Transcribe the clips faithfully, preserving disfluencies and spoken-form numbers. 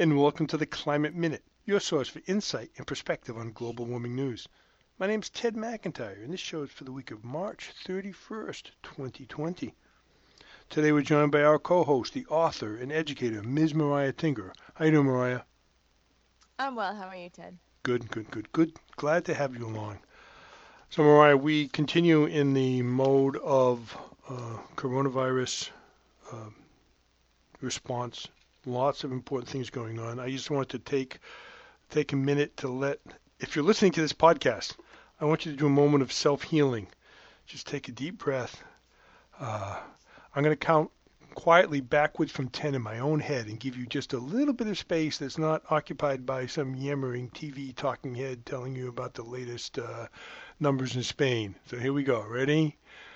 and welcome to the Climate Minute, your source for insight and perspective on global warming news. My name is Ted McIntyre, and this show is for the week of March thirty-first, twenty twenty. Today we're joined by our co-host, the author and educator, Miz Mariah Tinker. How you doing, Mariah? I'm well. How are you, Ted? Good, good, good, good. Glad to have you along. So, Mariah, we continue in the mode of uh, coronavirus uh, response. Lots of important things going on. I just wanted to take take a minute to let, if you're listening to this podcast, I want you to do a moment of self-healing. Just take a deep breath. Uh, I'm going to count quietly backwards from ten in my own head and give you just a little bit of space that's not occupied by some yammering T V talking head telling you about the latest uh, numbers in Spain. So here we go. Ready?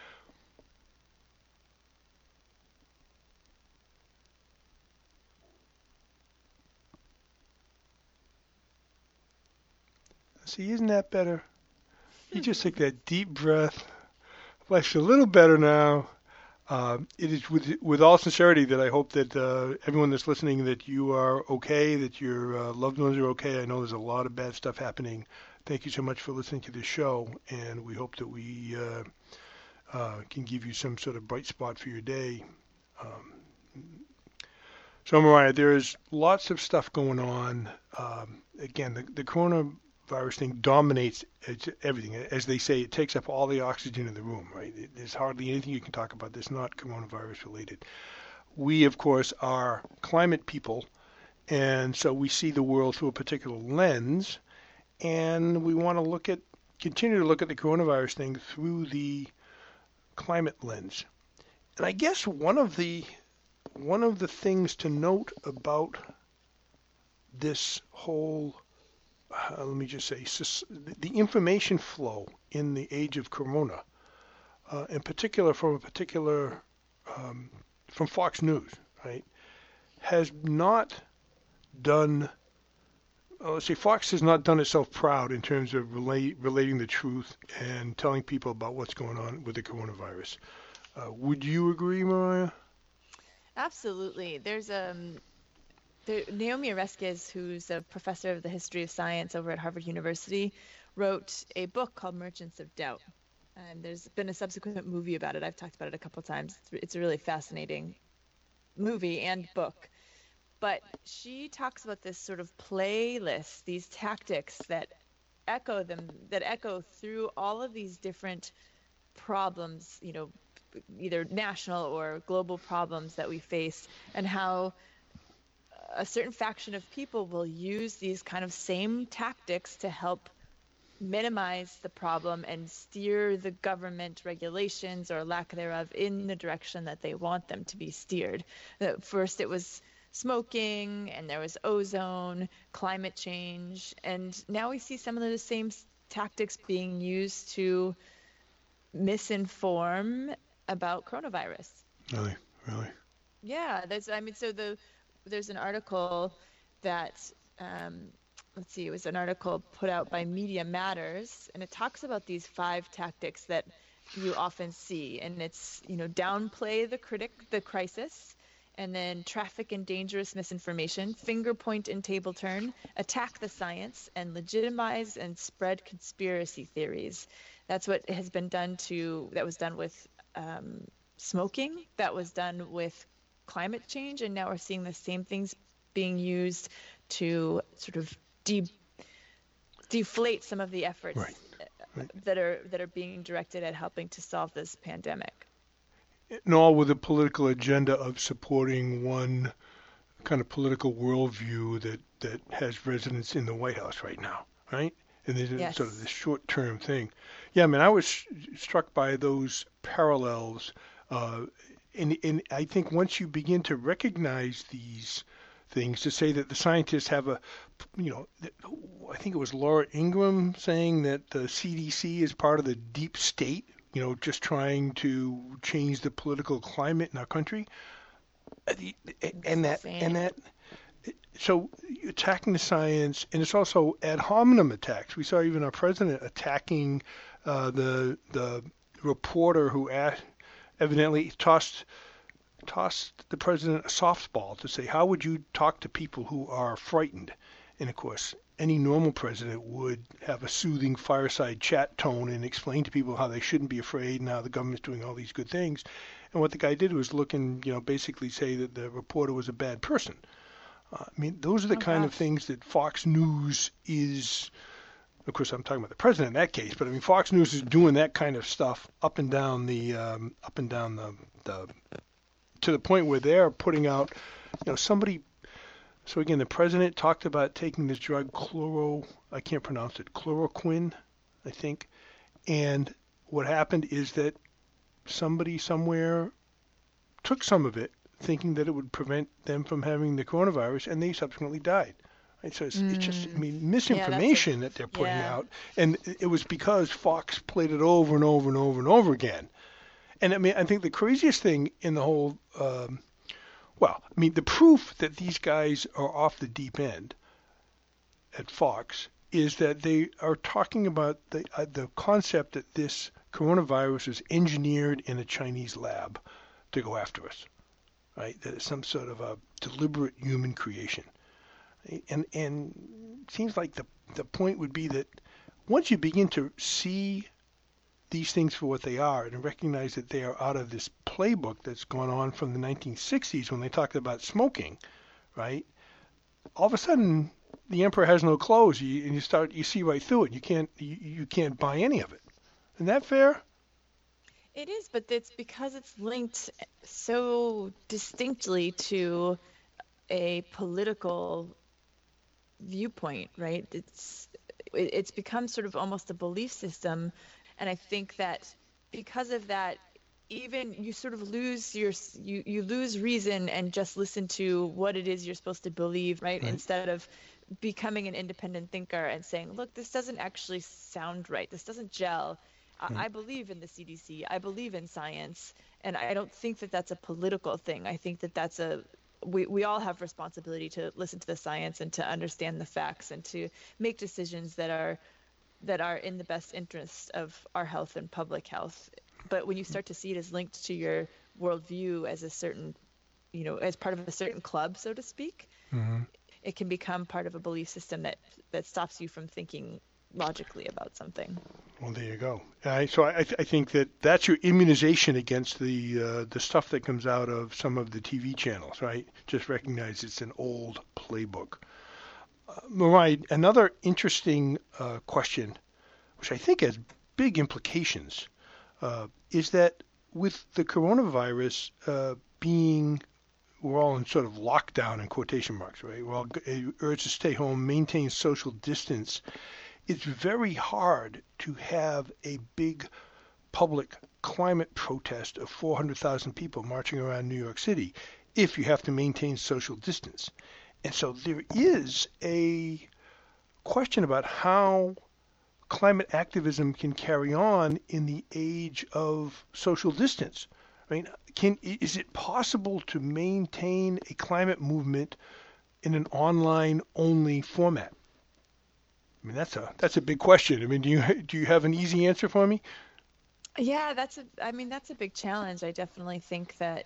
See, isn't that better? You just take that deep breath. Life's a little better now. Uh, it is with with all sincerity that I hope that uh, everyone that's listening, that you are okay, that your uh, loved ones are okay. I know there's a lot of bad stuff happening. Thank you so much for listening to this show, and we hope that we uh, uh, can give you some sort of bright spot for your day. Um, so, Mariah, there's lots of stuff going on. Um, again, the, the coronavirus thing dominates everything. As they say, it takes up all the oxygen in the room, right? It, there's hardly anything you can talk about that's not coronavirus related. We, of course, are climate people, and so we see the world through a particular lens, and we want to look at, continue to look at the coronavirus thing through the climate lens. And I guess one of the one of the things to note about this whole Uh, let me just say, the information flow in the age of Corona, uh, in particular from a particular, um, from Fox News, right, has not done, uh, let's say Fox has not done itself proud in terms of relate, relating the truth and telling people about what's going on with the coronavirus. Uh, would you agree, Mariah? Absolutely. There's um, there, Naomi Oreskes, who's a professor of the history of science over at Harvard University, wrote a book called Merchants of Doubt. And there's been a subsequent movie about it. I've talked about it a couple of times. It's, it's a really fascinating movie and book. But she talks about this sort of playlist, these tactics that echo them, that echo through all of these different problems, you know, either national or global problems that we face, and how a certain faction of people will use these kind of same tactics to help minimize the problem and steer the government regulations or lack thereof in the direction that they want them to be steered. First it was smoking, and there was ozone, climate change, and now we see some of the same tactics being used to misinform about coronavirus. Really, really. Yeah, there's. I mean, so the there's an article that um, let's see, it was an article put out by Media Matters, and it talks about these five tactics that you often see, and it's, you know, downplay the critic, the crisis, and then traffic in dangerous misinformation, finger point and table turn, attack the science, and legitimize and spread conspiracy theories. That's what has been done to, that was done with um, smoking, that was done with climate change, and now we're seeing the same things being used to sort of de- deflate some of the efforts Right. Right. that are that are being directed at helping to solve this pandemic. And all with a political agenda of supporting one kind of political worldview that, that has resonance in the White House right now, right? And there's Yes. sort of this short-term thing. Yeah, I mean, I was struck by those parallels. Uh, and, and I think once you begin to recognize these things, to say that the scientists have a, you know, I think it was Laura Ingraham saying that the C D C is part of the deep state, you know, just trying to change the political climate in our country. And that, and that, so attacking the science, and it's also ad hominem attacks. We saw even our president attacking uh, the the reporter who asked, evidently tossed tossed the president a softball to say, how would you talk to people who are frightened? And of course, any normal president would have a soothing fireside chat tone and explain to people how they shouldn't be afraid and how the government's doing all these good things. And what the guy did was look and, you know, basically say that the reporter was a bad person. Uh, I mean, those are the Oh kind of gosh. things that Fox News is. Of course, I'm talking about the president in that case, but I mean, Fox News is doing that kind of stuff up and down the, um, up and down the, the, to the point where they're putting out, you know, somebody. So again, the president talked about taking this drug, chloro, I can't pronounce it, chloroquine, I think. And what happened is that somebody somewhere took some of it, thinking that it would prevent them from having the coronavirus, and they subsequently died. Right? So it's, it's just, I Mm. mean, Yeah, that's a misinformation that they're putting yeah. out, and it was because Fox played it over and over and over and over again. And I mean, I think the craziest thing in the whole, um, well, I mean, the proof that these guys are off the deep end at Fox is that they are talking about the uh, the concept that this coronavirus is engineered in a Chinese lab to go after us, right? That it's some sort of a deliberate human creation. And and it seems like the the point would be that once you begin to see these things for what they are and recognize that they are out of this playbook that's gone on from the nineteen sixties when they talked about smoking, right? All of a sudden, the emperor has no clothes, you, and you start you see right through it. You can't you, you can't buy any of it. Isn't that fair? It is, but it's because it's linked so distinctly to a political viewpoint, right? It's it- it's become sort of almost a belief system, and I think that because of that, even you sort of lose your s- you you lose reason and just listen to what it is you're supposed to believe, right? Right. Instead of becoming an independent thinker and saying, look, this doesn't actually sound right. This doesn't gel. I, Right. I believe in the C D C. I believe in science, and I don't think that that's a political thing. I think that that's a we, we all have responsibility to listen to the science and to understand the facts and to make decisions that are that are in the best interest of our health and public health. But when you start to see it as linked to your worldview as a certain, you know, as part of a certain club, so to speak, Mm-hmm. it can become part of a belief system that that stops you from thinking logically about something. Well, there you go. I, so I, I think that that's your immunization against the uh, the stuff that comes out of some of the T V channels, right? Just recognize it's an old playbook. Uh, Mariah, another interesting uh, question, which I think has big implications, uh, is that with the coronavirus uh, being, we're all in sort of lockdown in quotation marks, right? We're all g- urged to stay home, maintain social distance. It's very hard to have a big public climate protest of four hundred thousand people marching around New York City if you have to maintain social distance. And so there is a question about how climate activism can carry on in the age of social distance. I mean, can is it possible to maintain a climate movement in an online only format? I mean, that's a that's a big question. I mean, do you do you have an easy answer for me? Yeah, that's a, I mean, that's a big challenge. I definitely think that,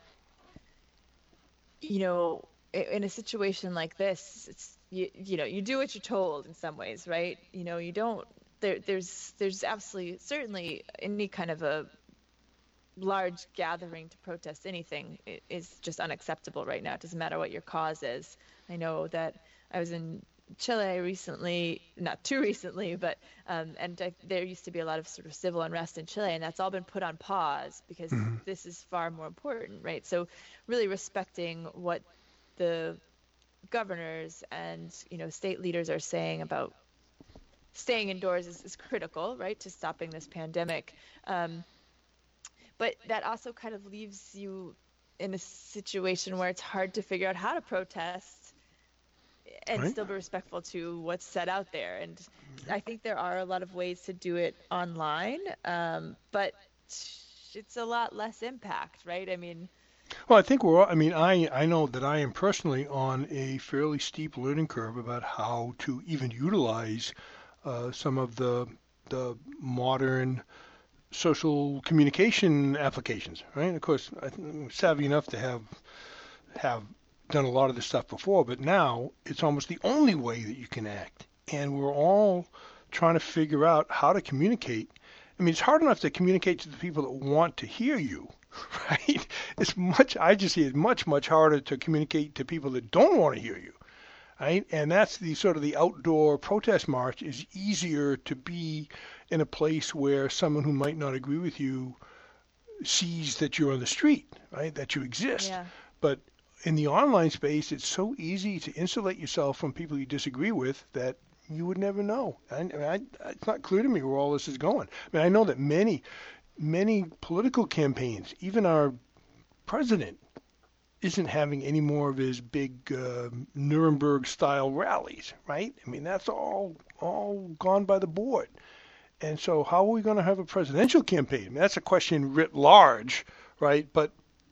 you know, i- in a situation like this, it's you, you know, you do what you're told in some ways, right? You know, you don't there there's there's absolutely certainly any kind of a large gathering to protest anything i- is just unacceptable right now. It doesn't matter what your cause is. I know that I was in Chile recently, not too recently, but um, and I, there used to be a lot of sort of civil unrest in Chile, and that's all been put on pause because Hmm. this is far more important, right? So really respecting what the governors and you know state leaders are saying about staying indoors is, is critical, right, to stopping this pandemic. Um, but that also kind of leaves you in a situation where it's hard to figure out how to protest and Right? still be respectful to what's set out there. And I think there are a lot of ways to do it online, um, but it's a lot less impact, right? I mean, Well, I think we're all, I mean, I, I know that I am personally on a fairly steep learning curve about how to even utilize uh, some of the the modern social communication applications, right? Of course, I'm savvy enough to have have done a lot of this stuff before, but now it's almost the only way that you can act. And we're all trying to figure out how to communicate. I mean, it's hard enough to communicate to the people that want to hear you, right? It's much, I just see it much, much harder to communicate to people that don't want to hear you, right? And that's the sort of the outdoor protest march is easier to be in a place where someone who might not agree with you sees that you're on the street, right? That you exist. Yeah. But in the online space, it's so easy to insulate yourself from people you disagree with that you would never know. I, I mean, I, it's not clear to me where all this is going. I mean, I know that many, many political campaigns, even our president, isn't having any more of his big uh, Nuremberg-style rallies, right? I mean, that's all all gone by the board. And so how are we going to have a presidential campaign? I mean, that's a question writ large, right? But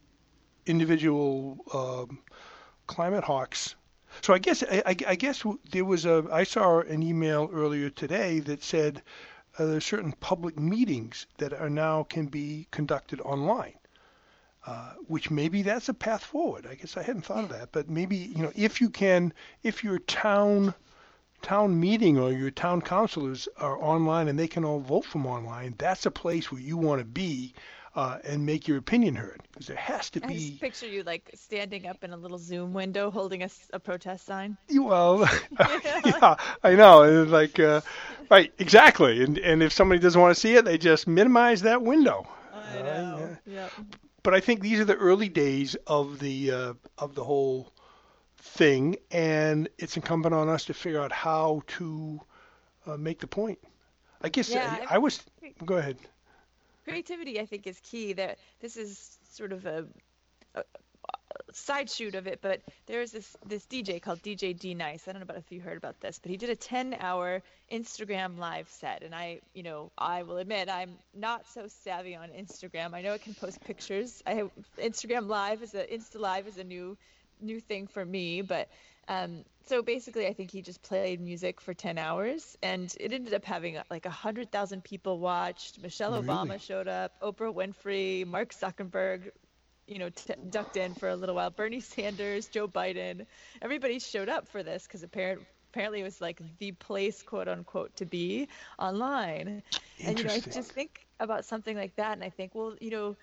individual um, climate hawks. So I guess I, I, I guess there was a I saw an email earlier today that said uh, there are certain public meetings that are now can be conducted online, uh, which maybe that's a path forward. I guess I hadn't thought of that, but maybe you know if you can if your town town meeting or your town councilors are online and they can all vote from online, that's a place where you want to be. Uh, and make your opinion heard, because there has to I be. just picture you like standing up in a little Zoom window holding a, s- a protest sign. Well, yeah, I know. It's like, uh, right, exactly. And and if somebody doesn't want to see it, they just minimize that window. I Uh, know. yeah. Yep. But I think these are the early days of the uh, of the whole thing, and it's incumbent on us to figure out how to uh, make the point. I guess Yeah. I, I was. Go ahead. Creativity, I think, is key. That this is sort of a, a, a side shoot of it, but there's this this D J called D J D Nice. I don't know about if you heard about this, but he did a ten-hour Instagram live set, and I, you know, I will admit I'm not so savvy on Instagram. I know it can post pictures. I have Instagram Live is a Insta Live is a new new thing for me, but um, so basically, I think he just played music for ten hours, and it ended up having like a hundred thousand people watched. Michelle Really? Obama showed up, Oprah Winfrey, Mark Zuckerberg, you know, t- ducked in for a little while. Bernie Sanders, Joe Biden, everybody showed up for this because apparently. Apparently, it was like the place, quote unquote, to be online. And, you know, I Interesting. just think about something like that, and I think, well, you know,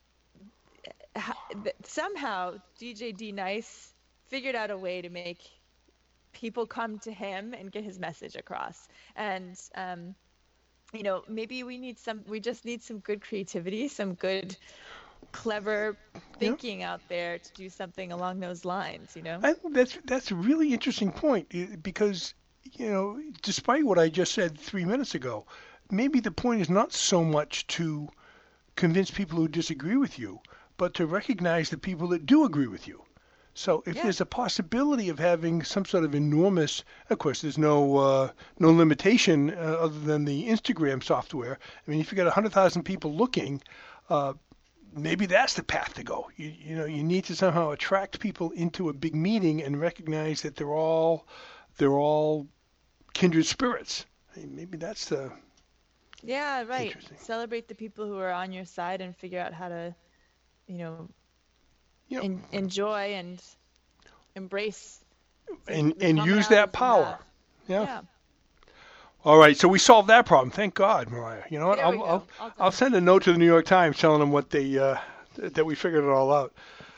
ho- th- somehow D J D Nice figured out a way to make people come to him and get his message across. And, um, you know, maybe we need some, we just need some good creativity, some good, clever Yeah. thinking out there to do something along those lines, you know? I think that's that's a really interesting point eh, because you know, despite what I just said three minutes ago, maybe the point is not so much to convince people who disagree with you, but to recognize the people that do agree with you. So if Yeah. there's a possibility of having some sort of enormous, of course, there's no uh, no limitation uh, other than the Instagram software. I mean, if you got one hundred thousand people looking, uh, maybe that's the path to go. You, you know, you need to somehow attract people into a big meeting and recognize that they're all they're all kindred spirits. I mean, maybe that's the Yeah, right. interesting. Celebrate the people who are on your side and figure out how to, you know, You know, en- enjoy and embrace the, and the and use that commonalities we power. have. Yeah. Yeah. All right, so we solved that problem. Thank God, Mariah. You know what? There we I'll go. I'll, All I'll done. send a note to the New York Times telling them what they uh, that we figured it all out.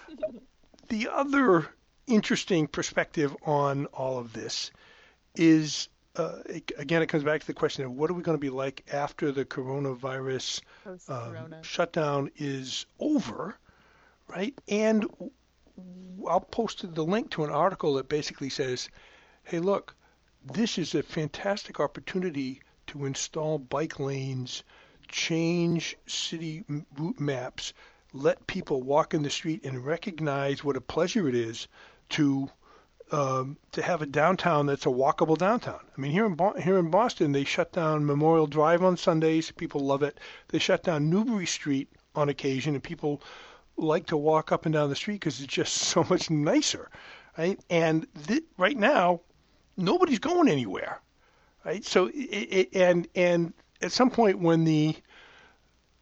The other interesting perspective on all of this is, uh, it, again, it comes back to the question of what are we going to be like after the coronavirus Post um, Corona. shutdown is over, right? And w- I'll post the link to an article that basically says, hey, look, this is a fantastic opportunity to install bike lanes, change city m- route maps, let people walk in the street and recognize what a pleasure it is to um, to have a downtown that's a walkable downtown. I mean, here in Bo- here in Boston, they shut down Memorial Drive on Sundays. People love it. They shut down Newbury Street on occasion, and people like to walk up and down the street because it's just so much nicer, right? And th- right now, nobody's going anywhere, right? So it, it, and and at some point when the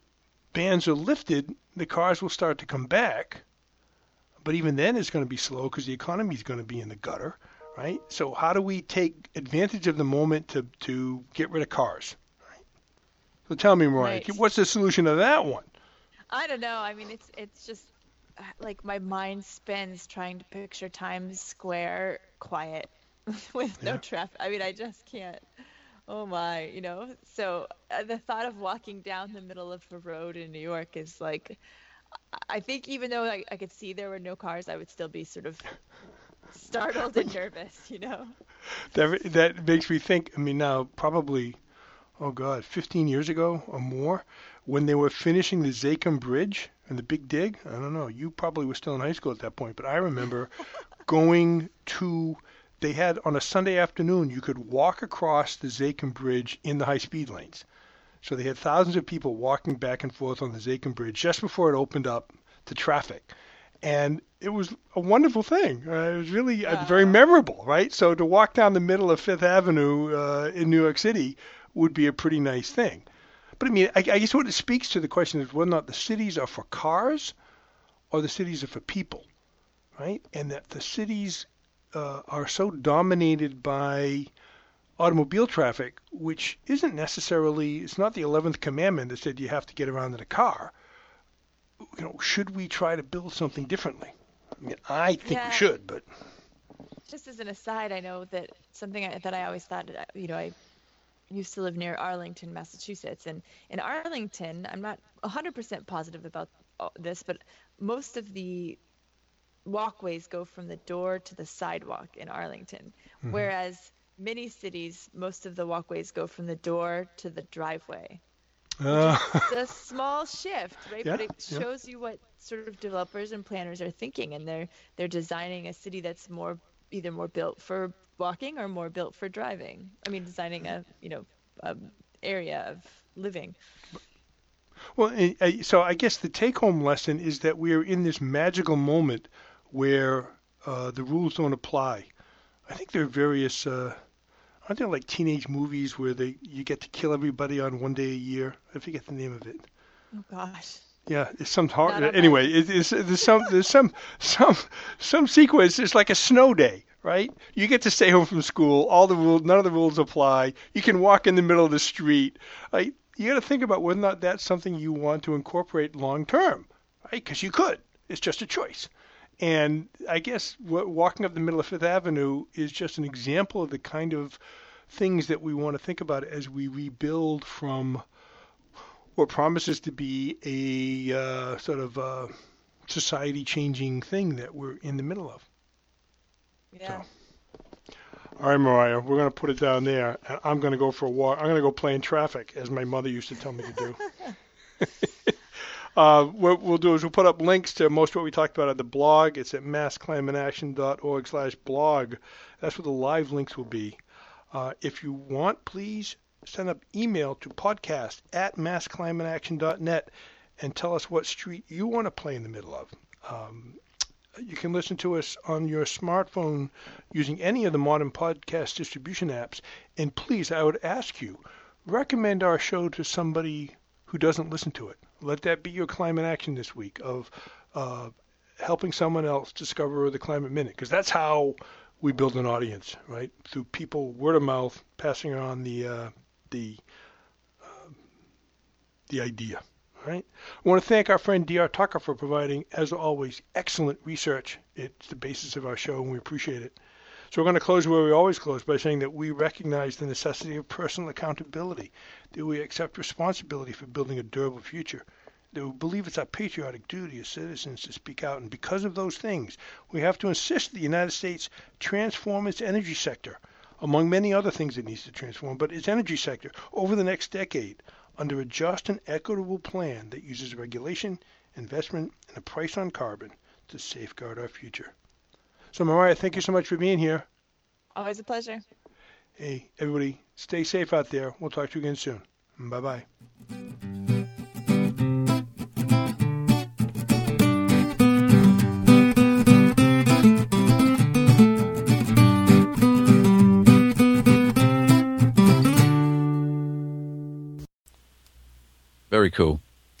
bans are lifted, the cars will start to come back. But even then it's going to be slow because the economy is going to be in the gutter, right? So how do we take advantage of the moment to, to get rid of cars? Right? So tell me, Mariah, Right. what's the solution to that one? I don't know. I mean, it's it's just uh, like my mind spins trying to picture Times Square quiet with no Yeah. traffic. I mean, I just can't. Oh my, you know. So uh, the thought of walking down the middle of a road in New York is like, I think even though I, I could see there were no cars, I would still be sort of startled and nervous, you know. That, that makes me think, I mean, now probably, oh God, fifteen years ago or more, when they were finishing the Zakim Bridge and the Big Dig, I don't know, you probably were still in high school at that point, but I remember going to, they had on a Sunday afternoon, you could walk across the Zakim Bridge in the high-speed lanes. So they had thousands of people walking back and forth on the Zakim Bridge just before it opened up to traffic. And it was a wonderful thing. Uh, it was really uh, very Wow. memorable, right? So to walk down the middle of Fifth Avenue uh, in New York City would be a pretty nice thing. But I mean, I, I guess what it speaks to the question is whether or not the cities are for cars or the cities are for people, right? And that the cities uh, are so dominated by automobile traffic, which isn't necessarily, it's not the eleventh commandment that said you have to get around in a car. You know, should we try to build something differently? I mean, I think we Yeah, should, but just as an aside, I know that something I, that I always thought, uh, you know, I used to live near Arlington, Massachusetts, and in Arlington, I'm not one hundred percent positive about uh, this, but most of the walkways go from the door to the sidewalk in Arlington, mhm. whereas many cities, most of the walkways go from the door to the driveway, which uh, is a small shift, right? yeah, But it yeah. shows you what sort of developers and planners are thinking, and they're they're designing a city that's more either more built for walking or more built for driving. I mean, designing a, you know, um, area of living. Well, and, uh, so I guess the take-home lesson is that we are in this magical moment where uh, the rules don't apply. I think there are various, uh, aren't there like teenage movies where they you get to kill everybody on one day a year? I forget the name of it. Oh gosh, Yeah, it's some not hard. on my Anyway, it, it's, there's some there's some some some sequence. It's like a snow day, right? You get to stay home from school. All the rules, none of the rules apply. You can walk in the middle of the street. Right? You got to think about whether or not that's something you want to incorporate long term, right? Because you could. It's just a choice. And I guess wa- walking up the middle of Fifth Avenue is just an example of the kind of things that we want to think about as we rebuild from what promises to be a uh, sort of uh, society-changing thing that we're in the middle of. So, yeah. all right, Mariah, we're going to put it down there. And I'm going to go for a walk. I'm going to go play in traffic, as my mother used to tell me to do. Uh, what we'll do is we'll put up links to most of what we talked about at the blog. It's at massclimateaction.org slash blog. That's where the live links will be. Uh, if you want, please send up email to podcast at massclimateaction dot net and tell us what street you want to play in the middle of. Um, you can listen to us on your smartphone using any of the modern podcast distribution apps. And please, I would ask you, recommend our show to somebody who doesn't listen to it. Let that be your climate action this week of uh, helping someone else discover the Climate Minute, because that's how we build an audience, right? Through people, word of mouth, passing on the uh, the uh, the idea, right? I want to thank our friend D R Tucker for providing, as always, excellent research. It's the basis of our show, and we appreciate it. So we're going to close where we always close, by saying that we recognize the necessity of personal accountability, that we accept responsibility for building a durable future, that we believe it's our patriotic duty as citizens to speak out. And because of those things, we have to insist that the United States transform its energy sector, among many other things it needs to transform, but its energy sector over the next decade under a just and equitable plan that uses regulation, investment, and a price on carbon to safeguard our future. So, Mariah, thank you so much for being here. Always a pleasure. Hey, everybody, stay safe out there. We'll talk to you again soon. Bye-bye. Very cool.